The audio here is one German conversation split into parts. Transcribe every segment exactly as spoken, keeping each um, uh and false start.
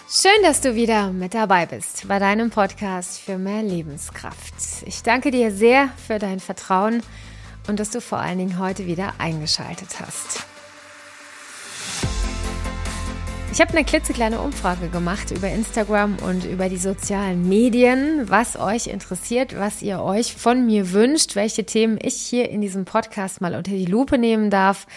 Schön, dass du wieder mit dabei bist bei deinem Podcast für mehr Lebenskraft. Ich danke dir sehr für dein Vertrauen und dass du vor allen Dingen heute wieder eingeschaltet hast. Ich habe eine klitzekleine Umfrage gemacht über Instagram und über die sozialen Medien, was euch interessiert, was ihr euch von mir wünscht, welche Themen ich hier in diesem Podcast mal unter die Lupe nehmen darf.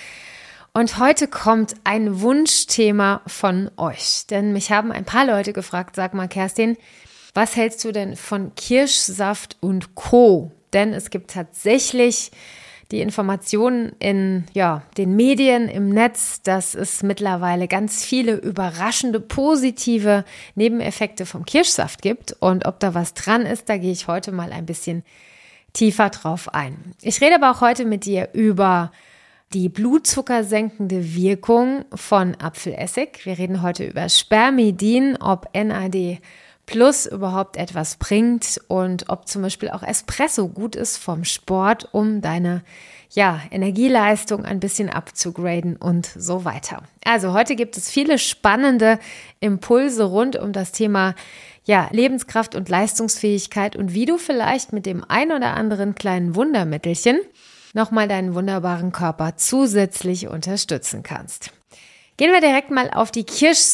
Und heute kommt ein Wunschthema von euch, denn mich haben ein paar Leute gefragt, sag mal Kerstin, was hältst du denn von Kirschsaft und Co.? Denn es gibt tatsächlich die Informationen in ja, den Medien, im Netz, dass es mittlerweile ganz viele überraschende, positive Nebeneffekte vom Kirschsaft gibt. Und ob da was dran ist, da gehe ich heute mal ein bisschen tiefer drauf ein. Ich rede aber auch heute mit dir über die blutzuckersenkende Wirkung von Apfelessig. Wir reden heute über Spermidin, ob N A D Plus überhaupt etwas bringt und ob zum Beispiel auch Espresso gut ist vom Sport, um deine ja, Energieleistung ein bisschen abzugraden und so weiter. Also heute gibt es viele spannende Impulse rund um das Thema ja, Lebenskraft und Leistungsfähigkeit und wie du vielleicht mit dem ein oder anderen kleinen Wundermittelchen nochmal deinen wunderbaren Körper zusätzlich unterstützen kannst. Gehen wir direkt mal auf die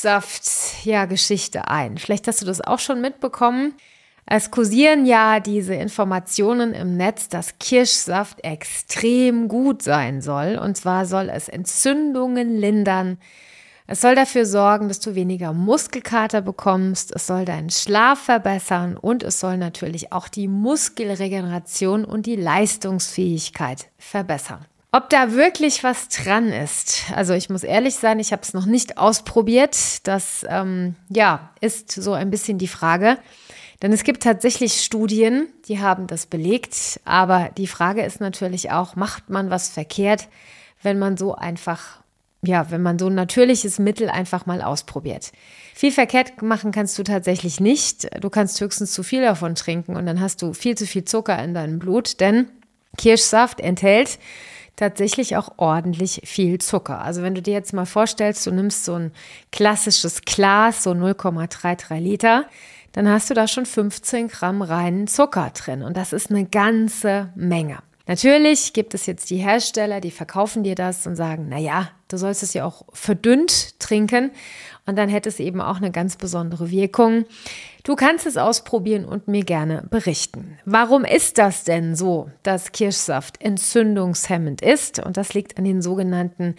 Kirschsaft-Geschichte ja, ein. Vielleicht hast du das auch schon mitbekommen. Es kursieren ja diese Informationen im Netz, dass Kirschsaft extrem gut sein soll. Und zwar soll es Entzündungen lindern. Es soll dafür sorgen, dass du weniger Muskelkater bekommst. Es soll deinen Schlaf verbessern und es soll natürlich auch die Muskelregeneration und die Leistungsfähigkeit verbessern. Ob da wirklich was dran ist, also ich muss ehrlich sein, ich habe es noch nicht ausprobiert. Das ähm, ja, ist so ein bisschen die Frage. Denn es gibt tatsächlich Studien, die haben das belegt. Aber die Frage ist natürlich auch, macht man was verkehrt, wenn man so einfach Ja, wenn man so ein natürliches Mittel einfach mal ausprobiert. Viel verkehrt machen kannst du tatsächlich nicht. Du kannst höchstens zu viel davon trinken und dann hast du viel zu viel Zucker in deinem Blut, denn Kirschsaft enthält tatsächlich auch ordentlich viel Zucker. Also wenn du dir jetzt mal vorstellst, du nimmst so ein klassisches Glas, so null Komma dreiunddreißig Liter, dann hast du da schon fünfzehn Gramm reinen Zucker drin und das ist eine ganze Menge. Natürlich gibt es jetzt die Hersteller, die verkaufen dir das und sagen, naja, du sollst es ja auch verdünnt trinken und dann hätte es eben auch eine ganz besondere Wirkung. Du kannst es ausprobieren und mir gerne berichten. Warum ist das denn so, dass Kirschsaft entzündungshemmend ist? Und das liegt an den sogenannten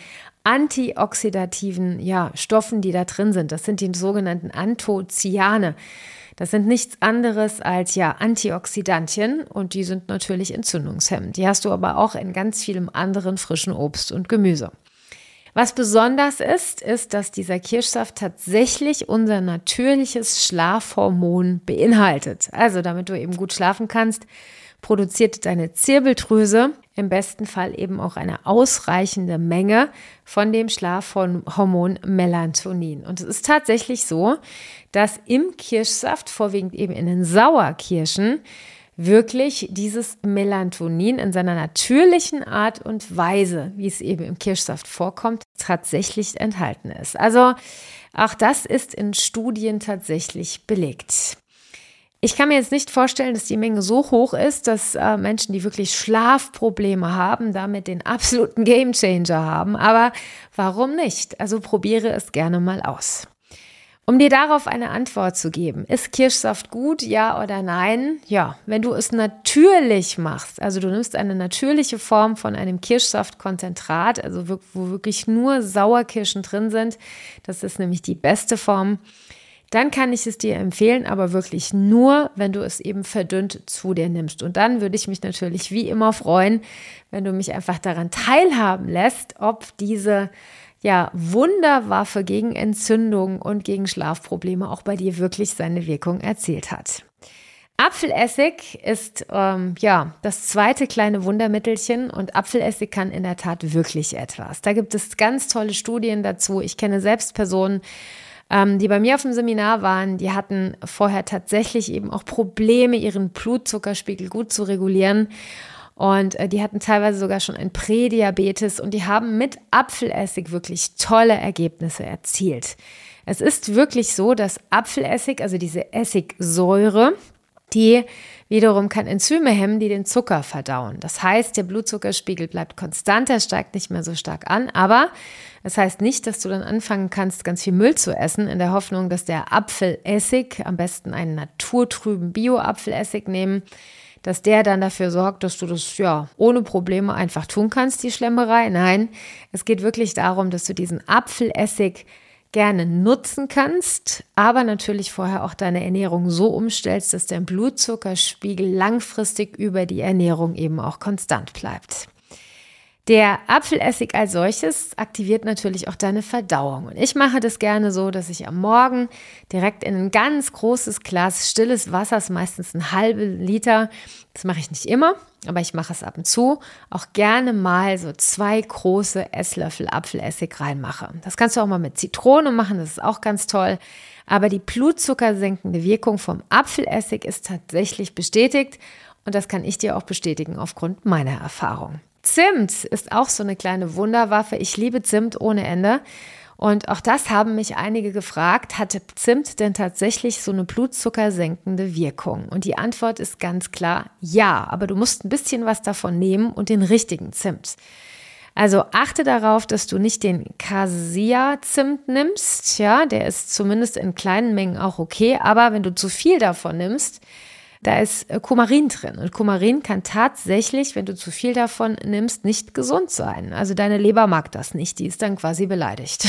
antioxidativen ja, Stoffen, die da drin sind. Das sind die sogenannten Anthocyane. Das sind nichts anderes als ja Antioxidantien und die sind natürlich entzündungshemmend. Die hast du aber auch in ganz vielem anderen frischen Obst und Gemüse. Was besonders ist, ist, dass dieser Kirschsaft tatsächlich unser natürliches Schlafhormon beinhaltet. Also damit du eben gut schlafen kannst, produziert deine Zirbeldrüse im besten Fall eben auch eine ausreichende Menge von dem Schlafhormon Melatonin. Und es ist tatsächlich so, dass im Kirschsaft, vorwiegend eben in den Sauerkirschen, wirklich dieses Melatonin in seiner natürlichen Art und Weise, wie es eben im Kirschsaft vorkommt, tatsächlich enthalten ist. Also auch das ist in Studien tatsächlich belegt. Ich kann mir jetzt nicht vorstellen, dass die Menge so hoch ist, dass äh, Menschen, die wirklich Schlafprobleme haben, damit den absoluten Gamechanger haben. Aber warum nicht? Also probiere es gerne mal aus. Um dir darauf eine Antwort zu geben, ist Kirschsaft gut, ja oder nein? Ja, wenn du es natürlich machst, also du nimmst eine natürliche Form von einem Kirschsaftkonzentrat, also wo wirklich nur Sauerkirschen drin sind, das ist nämlich die beste Form, dann kann ich es dir empfehlen, aber wirklich nur, wenn du es eben verdünnt zu dir nimmst. Und dann würde ich mich natürlich wie immer freuen, wenn du mich einfach daran teilhaben lässt, ob diese ja, Wunderwaffe gegen Entzündungen und gegen Schlafprobleme auch bei dir wirklich seine Wirkung erzielt hat. Apfelessig ist ähm, ja das zweite kleine Wundermittelchen und Apfelessig kann in der Tat wirklich etwas. Da gibt es ganz tolle Studien dazu. Ich kenne selbst Personen, ähm, die bei mir auf dem Seminar waren, die hatten vorher tatsächlich eben auch Probleme, ihren Blutzuckerspiegel gut zu regulieren. Und äh, die hatten teilweise sogar schon ein Prädiabetes und die haben mit Apfelessig wirklich tolle Ergebnisse erzielt. Es ist wirklich so, dass Apfelessig, also diese Essigsäure, die wiederum kann Enzyme hemmen, die den Zucker verdauen. Das heißt, der Blutzuckerspiegel bleibt konstant, er steigt nicht mehr so stark an, aber das heißt nicht, dass du dann anfangen kannst, ganz viel Müll zu essen, in der Hoffnung, dass der Apfelessig, am besten einen naturtrüben Bio-Apfelessig nehmen, dass der dann dafür sorgt, dass du das ja ohne Probleme einfach tun kannst, die Schlemmerei. Nein, es geht wirklich darum, dass du diesen Apfelessig gerne nutzen kannst, aber natürlich vorher auch deine Ernährung so umstellst, dass dein Blutzuckerspiegel langfristig über die Ernährung eben auch konstant bleibt. Der Apfelessig als solches aktiviert natürlich auch deine Verdauung. Und ich mache das gerne so, dass ich am Morgen direkt in ein ganz großes Glas stilles Wassers, meistens ein halben Liter, das mache ich nicht immer, aber ich mache es ab und zu, auch gerne mal so zwei große Esslöffel Apfelessig reinmache. Das kannst du auch mal mit Zitrone machen, das ist auch ganz toll. Aber die blutzuckersenkende Wirkung vom Apfelessig ist tatsächlich bestätigt und das kann ich dir auch bestätigen aufgrund meiner Erfahrung. Zimt ist auch so eine kleine Wunderwaffe. Ich liebe Zimt ohne Ende. Und auch das haben mich einige gefragt, hatte Zimt denn tatsächlich so eine blutzuckersenkende Wirkung? Und die Antwort ist ganz klar ja, aber du musst ein bisschen was davon nehmen und den richtigen Zimt. Also achte darauf, dass du nicht den Cassia-Zimt nimmst. Ja, der ist zumindest in kleinen Mengen auch okay, aber wenn du zu viel davon nimmst, da ist Kumarin drin und Kumarin kann tatsächlich, wenn du zu viel davon nimmst, nicht gesund sein. Also deine Leber mag das nicht, die ist dann quasi beleidigt.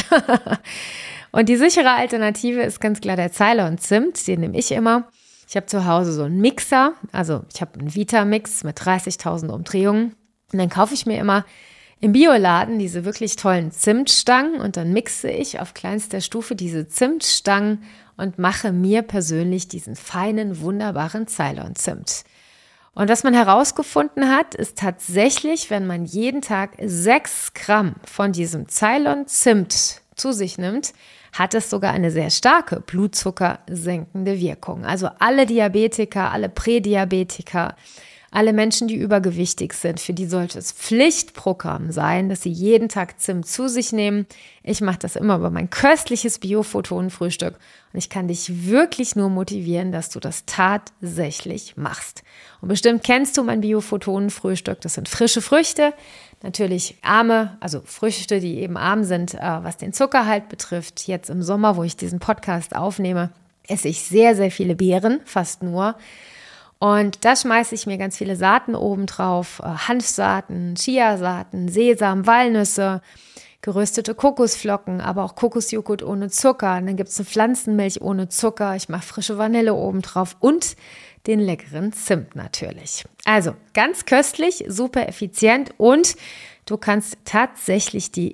Und die sichere Alternative ist ganz klar der Ceylon-Zimt, den nehme ich immer. Ich habe zu Hause so einen Mixer, also ich habe einen Vitamix mit dreißigtausend Umdrehungen und dann kaufe ich mir immer im Bioladen diese wirklich tollen Zimtstangen und dann mixe ich auf kleinster Stufe diese Zimtstangen und mache mir persönlich diesen feinen, wunderbaren Ceylon-Zimt. Und was man herausgefunden hat, ist tatsächlich, wenn man jeden Tag sechs Gramm von diesem Ceylon-Zimt zu sich nimmt, hat es sogar eine sehr starke blutzuckersenkende Wirkung. Also alle Diabetiker, alle Prädiabetiker, alle Menschen, die übergewichtig sind, für die sollte es Pflichtprogramm sein, dass sie jeden Tag Zimt zu sich nehmen. Ich mache das immer über mein köstliches Bio-Photonen-Frühstück und ich kann dich wirklich nur motivieren, dass du das tatsächlich machst. Und bestimmt kennst du mein Bio-Photonen-Frühstück. Das sind frische Früchte, natürlich arme, also Früchte, die eben arm sind, was den Zuckerhalt betrifft. Jetzt im Sommer, wo ich diesen Podcast aufnehme, esse ich sehr, sehr viele Beeren, fast nur. Und da schmeiße ich mir ganz viele Saaten oben drauf, Hanfsaaten, Chiasaaten, Sesam, Walnüsse, geröstete Kokosflocken, aber auch Kokosjoghurt ohne Zucker. Und dann gibt es eine Pflanzenmilch ohne Zucker. Ich mache frische Vanille oben drauf und den leckeren Zimt natürlich. Also ganz köstlich, super effizient und du kannst tatsächlich die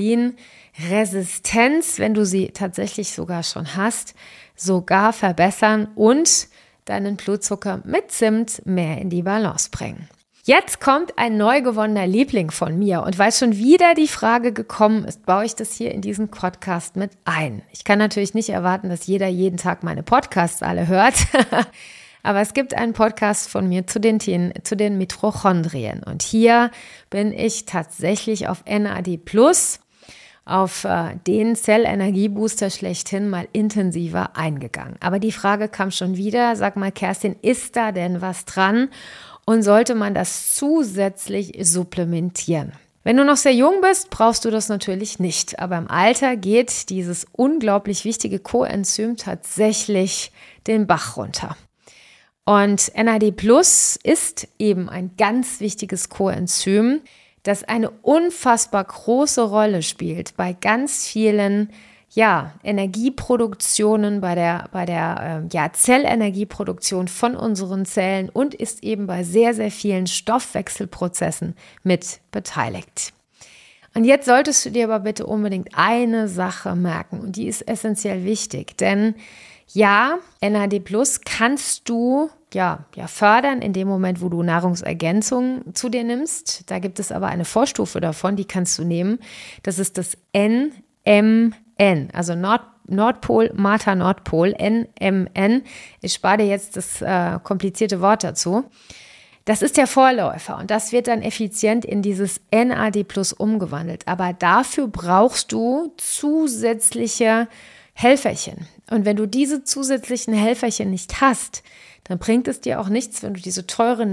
Insulinresistenz, wenn du sie tatsächlich sogar schon hast, sogar verbessern und deinen Blutzucker mit Zimt mehr in die Balance bringen. Jetzt kommt ein neu gewonnener Liebling von mir und weil schon wieder die Frage gekommen ist, baue ich das hier in diesen Podcast mit ein. Ich kann natürlich nicht erwarten, dass jeder jeden Tag meine Podcasts alle hört, aber es gibt einen Podcast von mir zu den Themen, zu den Mitochondrien und hier bin ich tatsächlich auf N A D plus, auf äh, den Zellenergiebooster schlechthin mal intensiver eingegangen. Aber die Frage kam schon wieder, sag mal Kerstin, ist da denn was dran und sollte man das zusätzlich supplementieren? Wenn du noch sehr jung bist, brauchst du das natürlich nicht, aber im Alter geht dieses unglaublich wichtige Coenzym tatsächlich den Bach runter. Und N A D plus ist eben ein ganz wichtiges Coenzym, das eine unfassbar große Rolle spielt bei ganz vielen ja, Energieproduktionen, bei der, bei der äh, ja, Zellenergieproduktion von unseren Zellen und ist eben bei sehr, sehr vielen Stoffwechselprozessen mit beteiligt. Und jetzt solltest du dir aber bitte unbedingt eine Sache merken und die ist essentiell wichtig, denn ja, N A D plus kannst du ja, ja fördern in dem Moment, wo du Nahrungsergänzungen zu dir nimmst. Da gibt es aber eine Vorstufe davon, die kannst du nehmen. Das ist das N M N, also Nord, Nordpol, Martha Nordpol, N M N. Ich spare dir jetzt das äh, komplizierte Wort dazu. Das ist der Vorläufer und das wird dann effizient in dieses N A D plus umgewandelt. Aber dafür brauchst du zusätzliche Helferchen. Und wenn du diese zusätzlichen Helferchen nicht hast, dann bringt es dir auch nichts, wenn du diese teuren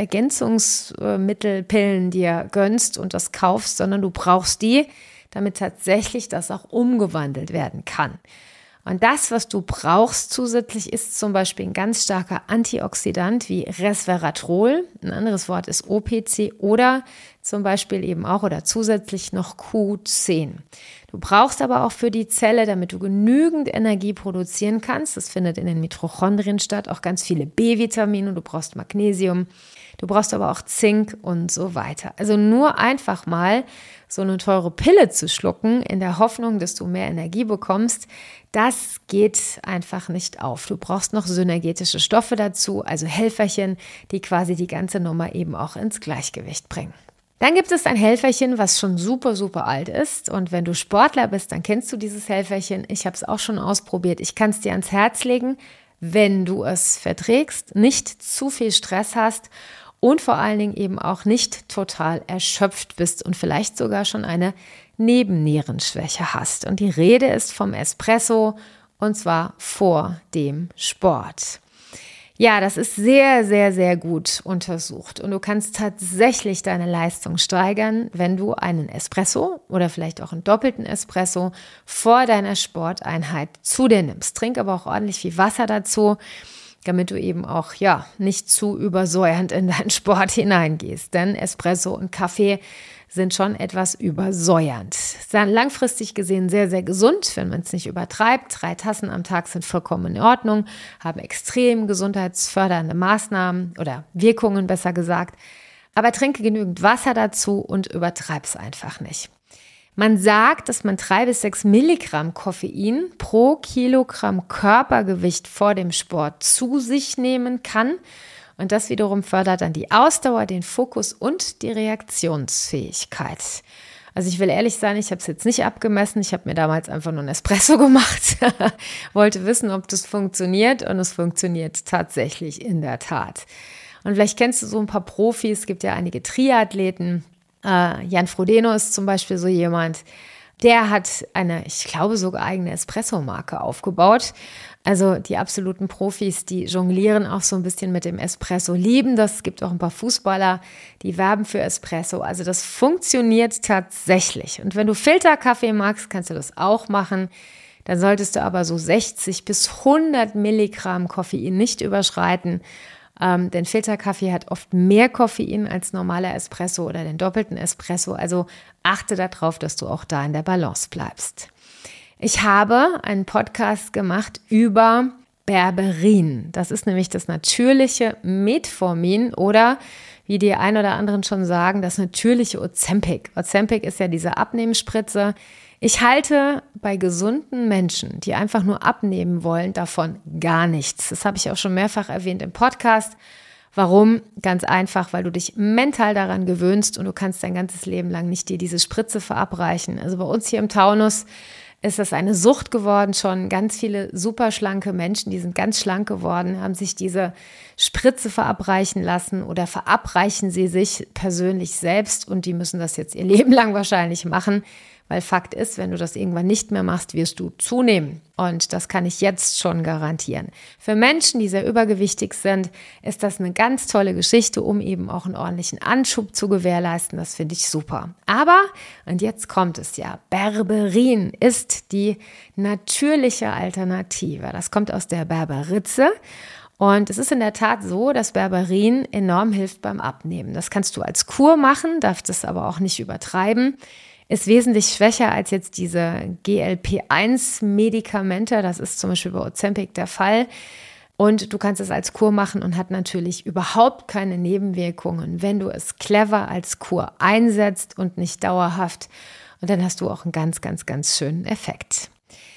Nahrungsergänzungsmittelpillen dir gönnst und das kaufst, sondern du brauchst die, damit tatsächlich das auch umgewandelt werden kann. Und das, was du brauchst zusätzlich, ist zum Beispiel ein ganz starker Antioxidant wie Resveratrol. Ein anderes Wort ist O P C oder zum Beispiel eben auch oder zusätzlich noch Q zehn. Du brauchst aber auch für die Zelle, damit du genügend Energie produzieren kannst, das findet in den Mitochondrien statt, auch ganz viele B-Vitamine, du brauchst Magnesium, du brauchst aber auch Zink und so weiter. Also nur einfach mal so eine teure Pille zu schlucken, in der Hoffnung, dass du mehr Energie bekommst, das geht einfach nicht auf. Du brauchst noch synergetische Stoffe dazu, also Helferchen, die quasi die ganze Nummer eben auch ins Gleichgewicht bringen. Dann gibt es ein Helferchen, was schon super, super alt ist. Und wenn du Sportler bist, dann kennst du dieses Helferchen. Ich habe es auch schon ausprobiert. Ich kann es dir ans Herz legen, wenn du es verträgst, nicht zu viel Stress hast und vor allen Dingen eben auch nicht total erschöpft bist und vielleicht sogar schon eine Nebennierenschwäche hast. Und die Rede ist vom Espresso und zwar vor dem Sport. Ja, das ist sehr, sehr, sehr gut untersucht und du kannst tatsächlich deine Leistung steigern, wenn du einen Espresso oder vielleicht auch einen doppelten Espresso vor deiner Sporteinheit zu dir nimmst. Trink aber auch ordentlich viel Wasser dazu, damit du eben auch ja nicht zu übersäuernd in deinen Sport hineingehst. Denn Espresso und Kaffee sind schon etwas übersäuernd. Sind langfristig gesehen sehr, sehr gesund, wenn man es nicht übertreibt. Drei Tassen am Tag sind vollkommen in Ordnung, haben extrem gesundheitsfördernde Maßnahmen oder Wirkungen, besser gesagt. Aber trinke genügend Wasser dazu und übertreib es einfach nicht. Man sagt, dass man drei bis sechs Milligramm Koffein pro Kilogramm Körpergewicht vor dem Sport zu sich nehmen kann. Und das wiederum fördert dann die Ausdauer, den Fokus und die Reaktionsfähigkeit. Also ich will ehrlich sein, ich habe es jetzt nicht abgemessen. Ich habe mir damals einfach nur einen Espresso gemacht, wollte wissen, ob das funktioniert und es funktioniert tatsächlich in der Tat. Und vielleicht kennst du so ein paar Profis, es gibt ja einige Triathleten. Äh, Jan Frodeno ist zum Beispiel so jemand, der hat eine, ich glaube sogar eigene Espresso-Marke aufgebaut. Also die absoluten Profis, die jonglieren auch so ein bisschen mit dem Espresso, lieben das. Es gibt auch ein paar Fußballer, die werben für Espresso. Also das funktioniert tatsächlich. Und wenn du Filterkaffee magst, kannst du das auch machen. Dann solltest du aber so sechzig bis hundert Milligramm Koffein nicht überschreiten. Ähm, denn Filterkaffee hat oft mehr Koffein als normaler Espresso oder den doppelten Espresso. Also achte darauf, dass du auch da in der Balance bleibst. Ich habe einen Podcast gemacht über Berberin. Das ist nämlich das natürliche Metformin oder, wie die ein oder anderen schon sagen, das natürliche Ozempic. Ozempic ist ja diese Abnehmspritze. Ich halte bei gesunden Menschen, die einfach nur abnehmen wollen, davon gar nichts. Das habe ich auch schon mehrfach erwähnt im Podcast. Warum? Ganz einfach, weil du dich mental daran gewöhnst und du kannst dein ganzes Leben lang nicht dir diese Spritze verabreichen. Also bei uns hier im Taunus ist das eine Sucht geworden schon. Ganz viele super schlanke Menschen, die sind ganz schlank geworden, haben sich diese Spritze verabreichen lassen oder verabreichen sie sich persönlich selbst und die müssen das jetzt ihr Leben lang wahrscheinlich machen. Weil Fakt ist, wenn du das irgendwann nicht mehr machst, wirst du zunehmen. Und das kann ich jetzt schon garantieren. Für Menschen, die sehr übergewichtig sind, ist das eine ganz tolle Geschichte, um eben auch einen ordentlichen Anschub zu gewährleisten. Das finde ich super. Aber, und jetzt kommt es ja, Berberin ist die natürliche Alternative. Das kommt aus der Berberitze. Und es ist in der Tat so, dass Berberin enorm hilft beim Abnehmen. Das kannst du als Kur machen, darfst es aber auch nicht übertreiben. Ist wesentlich schwächer als jetzt diese G L P eins Medikamente. Das ist zum Beispiel bei Ozempic der Fall. Und du kannst es als Kur machen und hat natürlich überhaupt keine Nebenwirkungen, wenn du es clever als Kur einsetzt und nicht dauerhaft. Und dann hast du auch einen ganz, ganz, ganz schönen Effekt.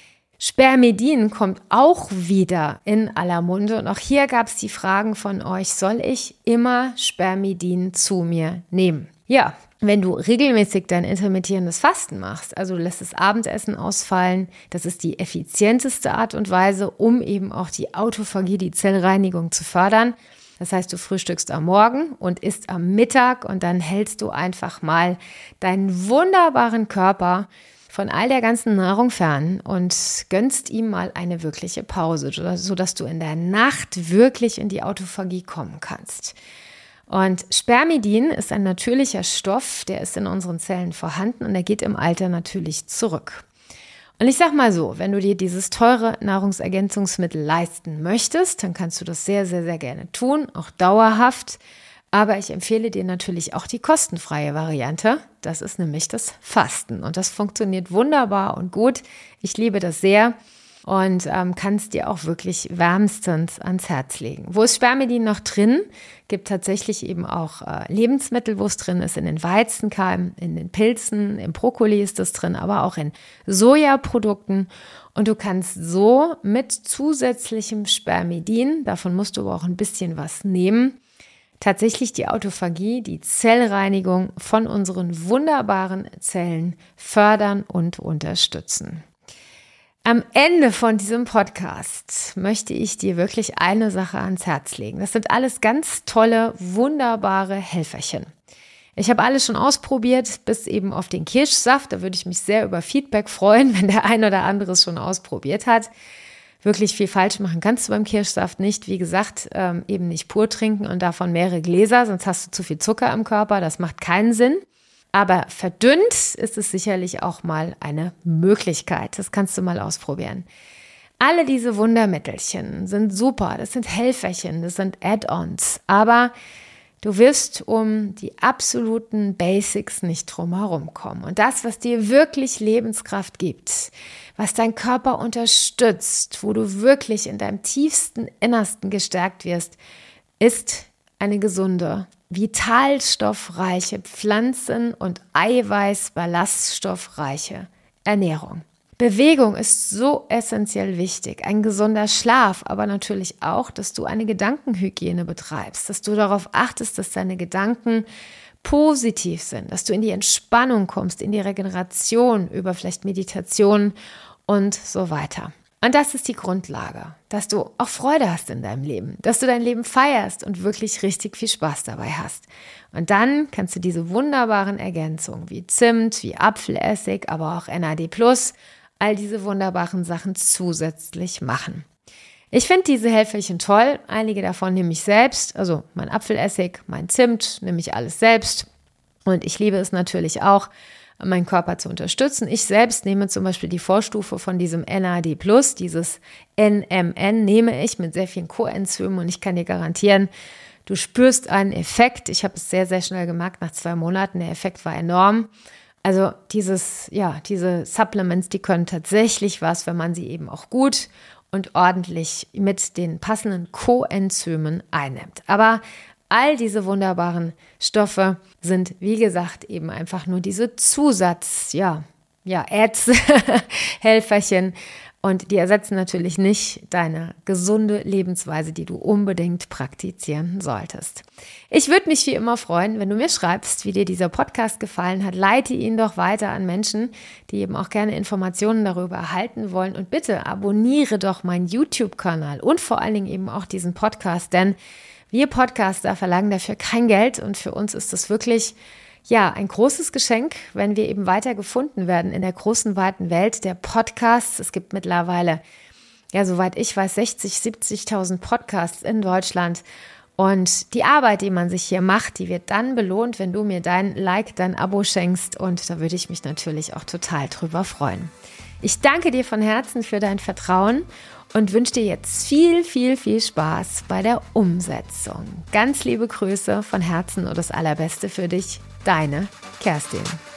Spermidin kommt auch wieder in aller Munde. Und auch hier gab es die Fragen von euch, soll ich immer Spermidin zu mir nehmen? Ja, wenn du regelmäßig dein intermittierendes Fasten machst, also du lässt das Abendessen ausfallen, das ist die effizienteste Art und Weise, um eben auch die Autophagie, die Zellreinigung zu fördern. Das heißt, du frühstückst am Morgen und isst am Mittag und dann hältst du einfach mal deinen wunderbaren Körper von all der ganzen Nahrung fern und gönnst ihm mal eine wirkliche Pause, sodass du in der Nacht wirklich in die Autophagie kommen kannst. Und Spermidin ist ein natürlicher Stoff, der ist in unseren Zellen vorhanden und der geht im Alter natürlich zurück. Und ich sag mal so, wenn du dir dieses teure Nahrungsergänzungsmittel leisten möchtest, dann kannst du das sehr, sehr, sehr gerne tun, auch dauerhaft. Aber ich empfehle dir natürlich auch die kostenfreie Variante. Das ist nämlich das Fasten und das funktioniert wunderbar und gut. Ich liebe das sehr. Und ähm, kannst dir auch wirklich wärmstens ans Herz legen. Wo ist Spermidin noch drin? Gibt tatsächlich eben auch äh, Lebensmittel, wo es drin ist, in den Weizenkeimen, in den Pilzen, im Brokkoli ist das drin, aber auch in Sojaprodukten. Und du kannst so mit zusätzlichem Spermidin, davon musst du aber auch ein bisschen was nehmen, tatsächlich die Autophagie, die Zellreinigung von unseren wunderbaren Zellen fördern und unterstützen. Am Ende von diesem Podcast möchte ich dir wirklich eine Sache ans Herz legen. Das sind alles ganz tolle, wunderbare Helferchen. Ich habe alles schon ausprobiert, bis eben auf den Kirschsaft. Da würde ich mich sehr über Feedback freuen, wenn der ein oder andere es schon ausprobiert hat. Wirklich viel falsch machen kannst du beim Kirschsaft nicht. Wie gesagt, ähm, eben nicht pur trinken und davon mehrere Gläser, sonst hast du zu viel Zucker im Körper. Das macht keinen Sinn. Aber verdünnt ist es sicherlich auch mal eine Möglichkeit. Das kannst du mal ausprobieren. Alle diese Wundermittelchen sind super. Das sind Helferchen, das sind Add-ons. Aber du wirst um die absoluten Basics nicht drum herum kommen. Und das, was dir wirklich Lebenskraft gibt, was dein Körper unterstützt, wo du wirklich in deinem tiefsten Innersten gestärkt wirst, ist eine gesunde, vitalstoffreiche, pflanzen- und eiweiß-ballaststoffreiche Ernährung. Bewegung ist so essentiell wichtig, ein gesunder Schlaf, aber natürlich auch, dass du eine Gedankenhygiene betreibst, dass du darauf achtest, dass deine Gedanken positiv sind, dass du in die Entspannung kommst, in die Regeneration über vielleicht Meditation und so weiter. Und das ist die Grundlage, dass du auch Freude hast in deinem Leben, dass du dein Leben feierst und wirklich richtig viel Spaß dabei hast. Und dann kannst du diese wunderbaren Ergänzungen wie Zimt, wie Apfelessig, aber auch N A D plus, all diese wunderbaren Sachen zusätzlich machen. Ich finde diese Helferchen toll. Einige davon nehme ich selbst, also mein Apfelessig, mein Zimt, nehme ich alles selbst. Und ich liebe es natürlich auch, meinen Körper zu unterstützen. Ich selbst nehme zum Beispiel die Vorstufe von diesem N A D plus, dieses N M N nehme ich mit sehr vielen Coenzymen und ich kann dir garantieren, du spürst einen Effekt. Ich habe es sehr, sehr schnell gemerkt, nach zwei Monaten, der Effekt war enorm. Also dieses, ja, diese Supplements, die können tatsächlich was, wenn man sie eben auch gut und ordentlich mit den passenden Coenzymen einnimmt. Aber all diese wunderbaren Stoffe sind, wie gesagt, eben einfach nur diese Zusatz, ja, ja, Ads, Helferchen. Und die ersetzen natürlich nicht deine gesunde Lebensweise, die du unbedingt praktizieren solltest. Ich würde mich wie immer freuen, wenn du mir schreibst, wie dir dieser Podcast gefallen hat. Leite ihn doch weiter an Menschen, die eben auch gerne Informationen darüber erhalten wollen. Und bitte abonniere doch meinen YouTube-Kanal und vor allen Dingen eben auch diesen Podcast, denn wir Podcaster verlangen dafür kein Geld und für uns ist das wirklich ja ein großes Geschenk, wenn wir eben weiter gefunden werden in der großen, weiten Welt der Podcasts. Es gibt mittlerweile, ja, soweit ich weiß, sechzig, siebzigtausend Podcasts in Deutschland. Und die Arbeit, die man sich hier macht, die wird dann belohnt, wenn du mir dein Like, dein Abo schenkst. Und da würde ich mich natürlich auch total drüber freuen. Ich danke dir von Herzen für dein Vertrauen und wünsche dir jetzt viel, viel, viel Spaß bei der Umsetzung. Ganz liebe Grüße von Herzen und das Allerbeste für dich, deine Kerstin.